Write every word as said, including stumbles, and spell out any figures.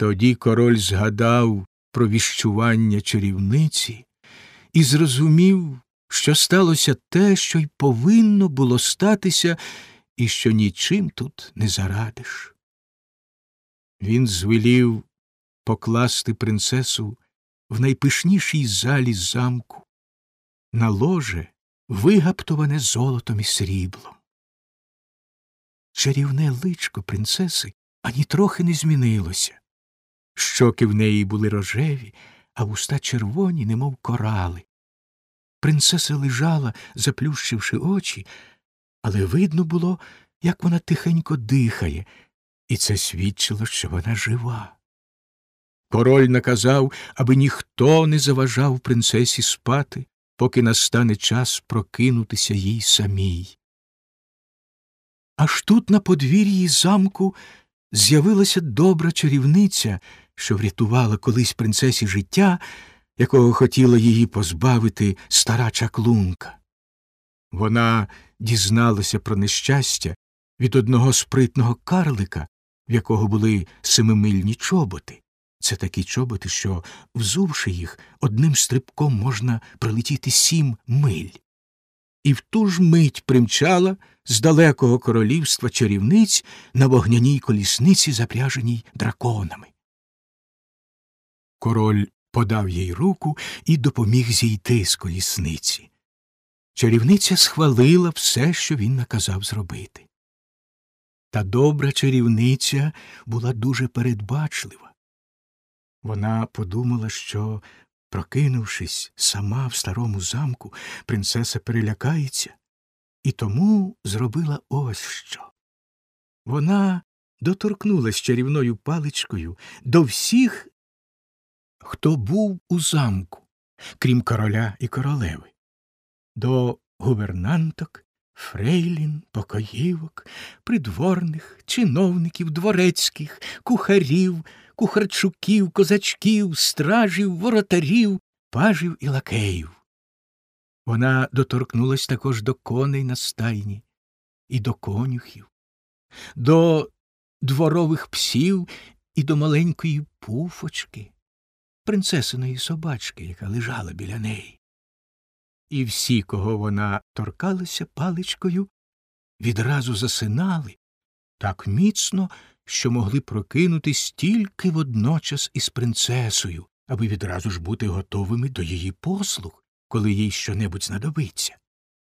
Тоді король згадав про віщування чарівниці і зрозумів, що сталося те, що й повинно було статися, і що нічим тут не зарадиш. Він звелів покласти принцесу в найпишнішій залі замку, на ложе, вигаптоване золотом і сріблом. Чарівне личко принцеси ані трохи не змінилося. Щоки в неї були рожеві, а вуста червоні, немов корали. Принцеса лежала, заплющивши очі, але видно було, як вона тихенько дихає, і це свідчило, що вона жива. Король наказав, аби ніхто не заважав принцесі спати, поки настане час прокинутися їй самій. Аж тут на подвір'ї замку з'явилася добра чарівниця, що врятувала колись принцесі життя, якого хотіла її позбавити стара чаклунка. Вона дізналася про нещастя від одного спритного карлика, в якого були семимильні чоботи. Це такі чоботи, що, взувши їх, одним стрибком можна пролетіти сім миль. І в ту ж мить примчала з далекого королівства чарівниць на вогняній колісниці, запряженій драконами. Король подав їй руку і допоміг зійти з колісниці. Чарівниця схвалила все, що він наказав зробити. Та добра чарівниця була дуже передбачлива. Вона подумала, що, прокинувшись сама в старому замку, принцеса перелякається, і тому зробила ось що. Вона доторкнулась чарівною паличкою до всіх, хто був у замку, крім короля і королеви, до гувернанток, фрейлін, покоївок, придворних, чиновників, дворецьких, кухарів, кухарчуків, козачків, стражів, воротарів, пажів і лакеїв. Вона доторкнулась також до коней на стайні і до конюхів, до дворових псів і до маленької пуфочки, принцесиної собачки, яка лежала біля неї. І всі, кого вона торкалася паличкою, відразу засинали так міцно, що могли прокинутись тільки водночас із принцесою, аби відразу ж бути готовими до її послуг, коли їй щонебудь знадобиться.